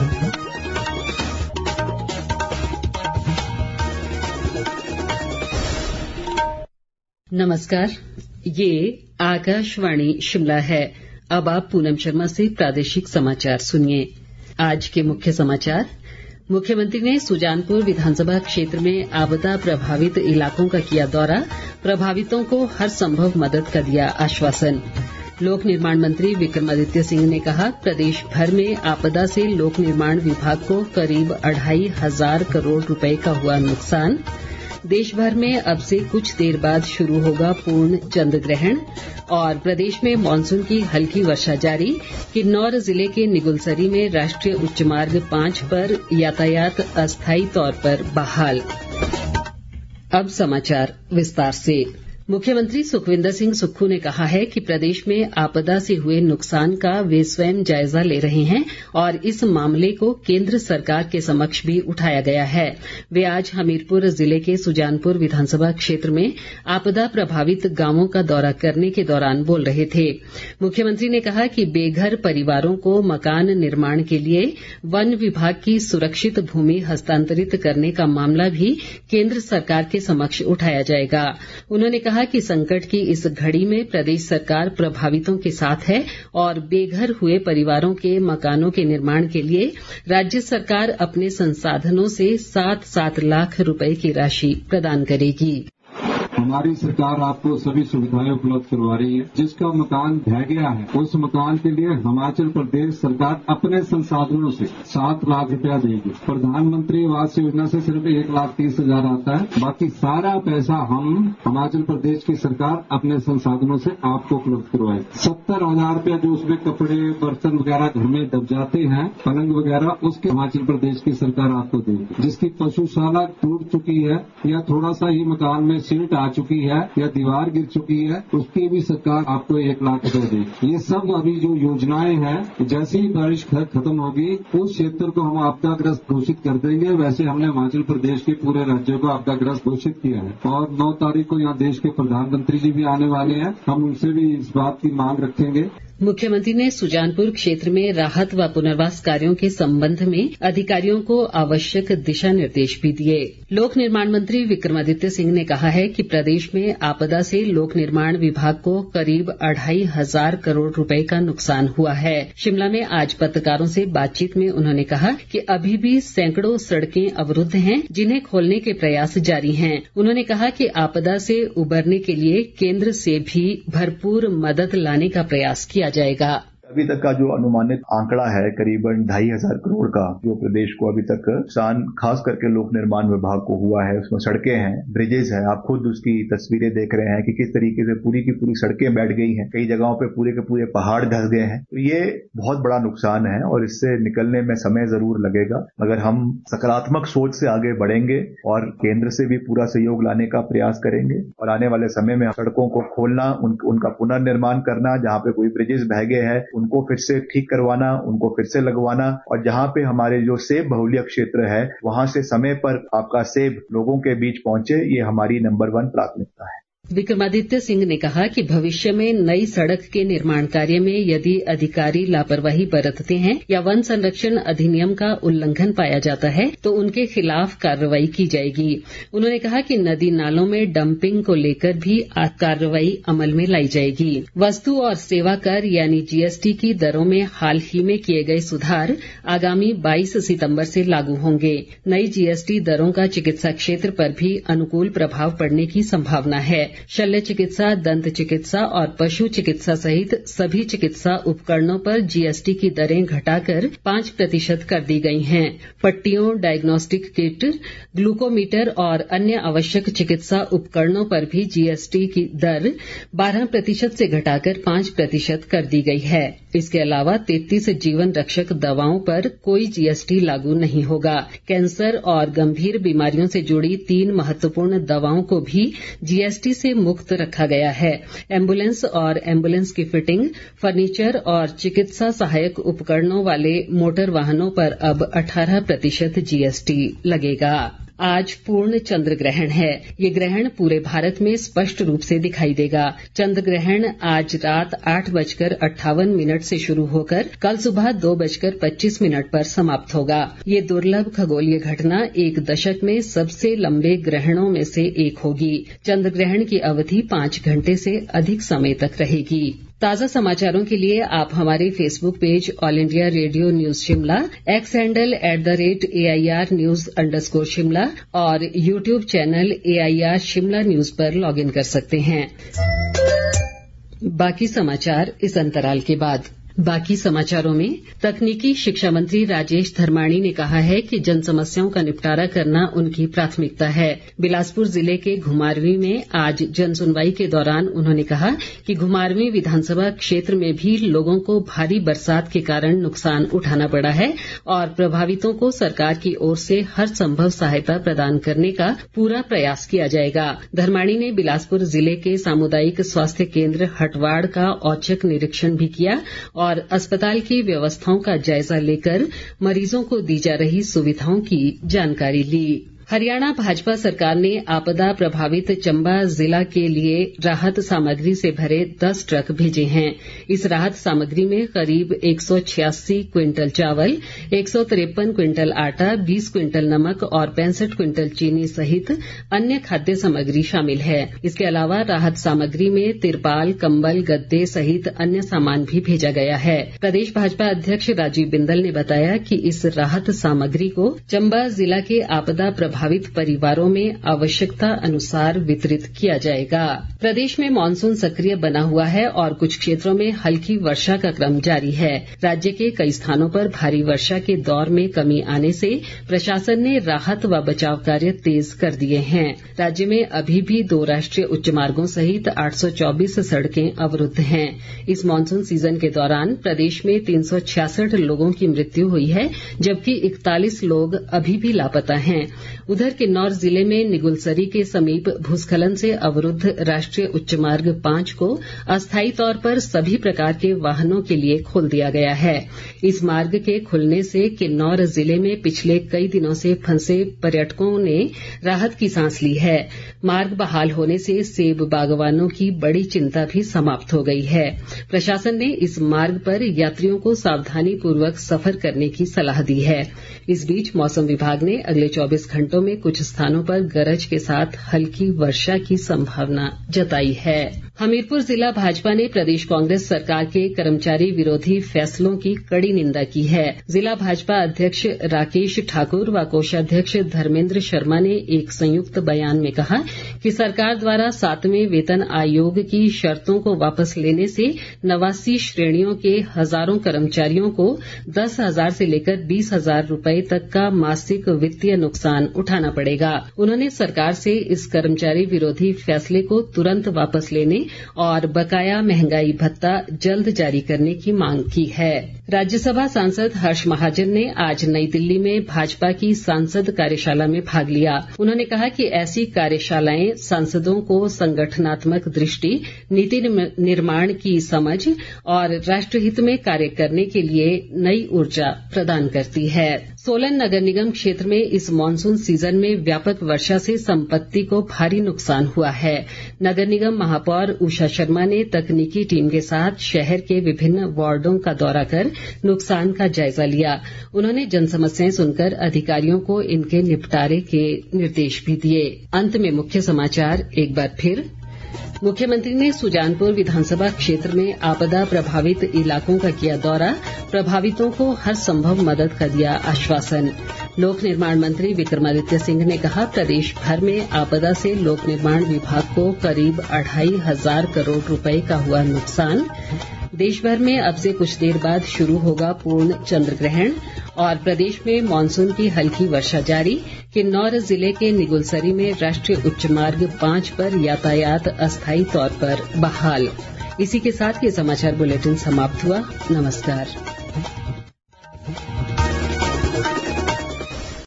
नमस्कार, ये आकाशवाणी शिमला है। अब आप पूनम शर्मा से प्रादेशिक समाचार सुनिए। आज के मुख्य समाचार। मुख्यमंत्री ने सुजानपुर विधानसभा क्षेत्र में आपदा प्रभावित इलाकों का किया दौरा, प्रभावितों को हर संभव मदद का दिया आश्वासन। लोक निर्माण मंत्री विक्रमादित्य सिंह ने कहा, प्रदेश भर में आपदा से लोक निर्माण विभाग को करीब 2,500 करोड़ रुपए का हुआ नुकसान। देश भर में अब से कुछ देर बाद शुरू होगा पूर्ण चंद्र ग्रहण। और प्रदेश में मानसून की हल्की वर्षा जारी। किन्नौर जिले के निगुलसरी में राष्ट्रीय उच्च मार्ग 5 पर यातायात अस्थायी तौर पर बहाल। अब समाचार विस्तार से। मुख्यमंत्री सुखविंदर सिंह सुक्खू ने कहा है कि प्रदेश में आपदा से हुए नुकसान का वे स्वयं जायजा ले रहे हैं और इस मामले को केंद्र सरकार के समक्ष भी उठाया गया है। वे आज हमीरपुर जिले के सुजानपुर विधानसभा क्षेत्र में आपदा प्रभावित गांवों का दौरा करने के दौरान बोल रहे थे। मुख्यमंत्री ने कहा कि बेघर परिवारों को मकान निर्माण के लिए वन विभाग की सुरक्षित भूमि हस्तांतरित करने का मामला भी केंद्र सरकार के समक्ष उठाया जाएगा। उन्होंने कहा कि संकट की इस घड़ी में प्रदेश सरकार प्रभावितों के साथ है और बेघर हुए परिवारों के मकानों के निर्माण के लिए राज्य सरकार अपने संसाधनों से 7-7 लाख रुपए की राशि प्रदान करेगी। हमारी सरकार आपको सभी सुविधाएं उपलब्ध करवा रही है। जिसका मकान ढह गया है उस मकान के लिए हिमाचल प्रदेश सरकार अपने संसाधनों से 7 लाख रुपया देगी। प्रधानमंत्री आवास योजना से सिर्फ 1,30,000 आता है, बाकी सारा पैसा हम हिमाचल प्रदेश की सरकार अपने संसाधनों से आपको उपलब्ध करवाएगी। 70,000 रुपया जो उसमें कपड़े बर्तन वगैरह घर में दब जाते हैं, पलंग वगैरह, उसके हिमाचल प्रदेश की सरकार आपको देगी। जिसकी पशुशाला टूट चुकी है या थोड़ा सा ही मकान में सील्ट आ चुकी है या दीवार गिर चुकी है, उसकी भी सरकार आपको 1 लाख रुपए देगी। ये सब अभी जो योजनाएं हैं, जैसे ही बारिश खत्म होगी उस क्षेत्र को हम आपदाग्रस्त घोषित कर देंगे। वैसे हमने हिमाचल प्रदेश के पूरे राज्यों को आपदाग्रस्त घोषित किया है और 9 तारीख को यहाँ देश के प्रधानमंत्री जी भी आने वाले हैं। हम उनसे भी इस बात की मांग रखेंगे। मुख्यमंत्री ने सुजानपुर क्षेत्र में राहत व पुनर्वास कार्यों के संबंध में अधिकारियों को आवश्यक दिशा निर्देश भी दिए। लोक निर्माण मंत्री विक्रमादित्य सिंह ने कहा है कि प्रदेश में आपदा से लोक निर्माण विभाग को करीब 2,500 करोड़ रुपए का नुकसान हुआ है। शिमला में आज पत्रकारों से बातचीत में उन्होंने कहा कि अभी भी सैकड़ों सड़कें अवरुद्ध हैं, जिन्हें खोलने के प्रयास जारी हैं। उन्होंने कहा कि आपदा से उबरने के लिए केंद्र से भी भरपूर मदद लाने का प्रयास किया जाएगा। अभी तक का जो अनुमानित आंकड़ा है करीबन 2,500 करोड़ का, जो प्रदेश को अभी तक नुकसान खास करके लोक निर्माण विभाग को हुआ है। उसमें सड़कें हैं, ब्रिजेज हैं, आप खुद उसकी तस्वीरें देख रहे हैं कि किस तरीके से पूरी की पूरी सड़कें बैठ गई हैं, कई जगहों पे पूरे के पूरे पहाड़ धंस गए हैं। तो ये बहुत बड़ा नुकसान है और इससे निकलने में समय जरूर लगेगा। अगर हम सकारात्मक सोच से आगे बढ़ेंगे और केंद्र से भी पूरा सहयोग लाने का प्रयास करेंगे और आने वाले समय में सड़कों को खोलना, उनका पुनर्निर्माण करना, जहां पे कोई ब्रिजेज बह गए हैं उनको फिर से ठीक करवाना, उनको फिर से लगवाना, और जहां पे हमारे जो सेब बहुल्य क्षेत्र है वहां से समय पर आपका सेब लोगों के बीच पहुंचे, ये हमारी नंबर 1 प्राथमिकता है। विक्रमादित्य सिंह ने कहा कि भविष्य में नई सड़क के निर्माण कार्य में यदि अधिकारी लापरवाही बरतते हैं या वन संरक्षण अधिनियम का उल्लंघन पाया जाता है तो उनके खिलाफ कार्रवाई की जाएगी। उन्होंने कहा कि नदी नालों में डंपिंग को लेकर भी कार्रवाई अमल में लाई जाएगी। वस्तु और सेवा कर यानी जीएसटी की दरों में हाल ही में किए गए सुधार आगामी 22 सितंबर से लागू होंगे। नई जीएसटी दरों का चिकित्सा क्षेत्र पर भी अनुकूल प्रभाव पड़ने की संभावना है। शल्य चिकित्सा, दंत चिकित्सा और पशु चिकित्सा सहित सभी चिकित्सा उपकरणों पर जीएसटी की दरें घटाकर 5% कर दी गई हैं। पट्टियों, डायग्नोस्टिक किट, ग्लूकोमीटर और अन्य आवश्यक चिकित्सा उपकरणों पर भी जीएसटी की दर 12% से घटाकर 5% कर दी गई है। इसके अलावा 33 जीवन रक्षक दवाओं पर कोई जीएसटी लागू नहीं होगा। कैंसर और गंभीर बीमारियों से जुड़ी 3 महत्वपूर्ण दवाओं को भी जीएसटी से मुक्त रखा गया है। एम्बुलेंस और एम्बुलेंस की फिटिंग, फर्नीचर और चिकित्सा सहायक उपकरणों वाले मोटर वाहनों पर अब 18% जीएसटी लगेगा। आज पूर्ण चंद्र ग्रहण है। ये ग्रहण पूरे भारत में स्पष्ट रूप से दिखाई देगा। चंद्र ग्रहण आज रात 8:58 से शुरू होकर कल सुबह 2:25 पर समाप्त होगा। ये दुर्लभ खगोलीय घटना एक दशक में सबसे लंबे ग्रहणों में से एक होगी। चंद्र ग्रहण की अवधि 5 घंटे से अधिक समय तक रहेगी। ताज़ा समाचारों के लिए आप हमारे Facebook page all India radio news Shimla, X handle @AIR News _ और YouTube channel AIR Shimla news पर लॉगिन कर सकते हैं। बाकी समाचार इस अंतराल के बाद। बाकी समाचारों में तकनीकी शिक्षा मंत्री राजेश धर्माणी ने कहा है कि जन समस्याओं का निपटारा करना उनकी प्राथमिकता है। बिलासपुर जिले के घुमारवीं में आज जन सुनवाई के दौरान उन्होंने कहा कि घुमारवीं विधानसभा क्षेत्र में भी लोगों को भारी बरसात के कारण नुकसान उठाना पड़ा है और प्रभावितों को सरकार की ओर से हर संभव सहायता प्रदान करने का पूरा प्रयास किया जाएगा। धर्माणी ने बिलासपुर जिले के सामुदायिक स्वास्थ्य केंद्र हटवाड़ का औचक निरीक्षण भी किया और अस्पताल की व्यवस्थाओं का जायजा लेकर मरीजों को दी जा रही सुविधाओं की जानकारी ली। हरियाणा भाजपा सरकार ने आपदा प्रभावित चंबा जिला के लिए राहत सामग्री से भरे 10 ट्रक भेजे हैं। इस राहत सामग्री में करीब 186 क्विंटल चावल, 153 क्विंटल आटा, 20 क्विंटल नमक और 65 क्विंटल चीनी सहित अन्य खाद्य सामग्री शामिल है। इसके अलावा राहत सामग्री में तिरपाल, कंबल, गद्दे सहित अन्य सामान भी भेजा गया है। प्रदेश भाजपा अध्यक्ष राजीव बिंदल ने बताया कि इस राहत सामग्री को चंबा जिला के आपदा प्रभावित परिवारों में आवश्यकता अनुसार वितरित किया जाएगा। प्रदेश में मानसून सक्रिय बना हुआ है और कुछ क्षेत्रों में हल्की वर्षा का क्रम जारी है। राज्य के कई स्थानों पर भारी वर्षा के दौर में कमी आने से प्रशासन ने राहत व बचाव कार्य तेज कर दिए हैं। राज्य में अभी भी 2 राष्ट्रीय उच्च मार्गों सहित 824 सड़कें अवरुद्ध हैं। इस मानसून सीजन के दौरान प्रदेश में 366 लोगों की मृत्यु हुई है, जबकि 41 लोग अभी भी लापता हैं। उधर किन्नौर जिले में निगुलसरी के समीप भूस्खलन से अवरुद्ध राष्ट्रीय उच्च मार्ग 5 को अस्थायी तौर पर सभी प्रकार के वाहनों के लिए खोल दिया गया है। इस मार्ग के खुलने से किन्नौर जिले में पिछले कई दिनों से फंसे पर्यटकों ने राहत की सांस ली है। मार्ग बहाल होने से सेब बागवानों की बड़ी चिंता भी समाप्त हो गई है। प्रशासन ने इस मार्ग पर यात्रियों को सावधानी पूर्वक सफर करने की सलाह दी है। इस बीच मौसम विभाग ने अगले 24 घंटों में कुछ स्थानों पर गरज के साथ हल्की वर्षा की संभावना जताई है। हमीरपुर जिला भाजपा ने प्रदेश कांग्रेस सरकार के कर्मचारी विरोधी फैसलों की कड़ी निंदा की है। जिला भाजपा अध्यक्ष राकेश ठाकुर व कोषाध्यक्ष धर्मेंद्र शर्मा ने एक संयुक्त बयान में कहा कि सरकार द्वारा 7वें वेतन आयोग की शर्तों को वापस लेने से 89 श्रेणियों के हजारों कर्मचारियों को 10,000 से लेकर 20,000 रुपए तक का मासिक वित्तीय नुकसान उठाना पड़ेगा। उन्होंने सरकार से इस कर्मचारी विरोधी फैसले को तुरंत वापस लेने और बकाया महंगाई भत्ता जल्द जारी करने की मांग की है। राज्यसभा सांसद हर्ष महाजन ने आज नई दिल्ली में भाजपा की सांसद कार्यशाला में भाग लिया। उन्होंने कहा कि ऐसी कार्यशालाएं सांसदों को संगठनात्मक दृष्टि, नीति निर्माण की समझ और राष्ट्रहित में कार्य करने के लिए नई ऊर्जा प्रदान करती है। सोलन नगर निगम क्षेत्र में इस मानसून सीजन में व्यापक वर्षा से संपत्ति को भारी नुकसान हुआ है। नगर निगम महापौर उषा शर्मा ने तकनीकी टीम के साथ शहर के विभिन्न वार्डों का दौरा कर नुकसान का जायजा लिया। उन्होंने जन समस्याएं सुनकर अधिकारियों को इनके निपटारे के निर्देश भी दिए। अंत में मुख्य समाचार एक बार फिर। मुख्यमंत्री ने सुजानपुर विधानसभा क्षेत्र में आपदा प्रभावित इलाकों का किया दौरा, प्रभावितों को हर संभव मदद का दिया आश्वासन। लोक निर्माण मंत्री विक्रमादित्य सिंह ने कहा, प्रदेश भर में आपदा से लोक निर्माण विभाग को करीब 2,500 करोड़ रुपए का हुआ नुकसान। देश भर में अब से कुछ देर बाद शुरू होगा पूर्ण चंद्र ग्रहण और प्रदेश में मानसून की हल्की वर्षा जारी। किन्नौर जिले के निगुलसरी में राष्ट्रीय उच्च मार्ग 5 पर यातायात अस्थायी तौर पर बहाल। इसी के साथ ये समाचार बुलेटिन समाप्त हुआ। नमस्कार।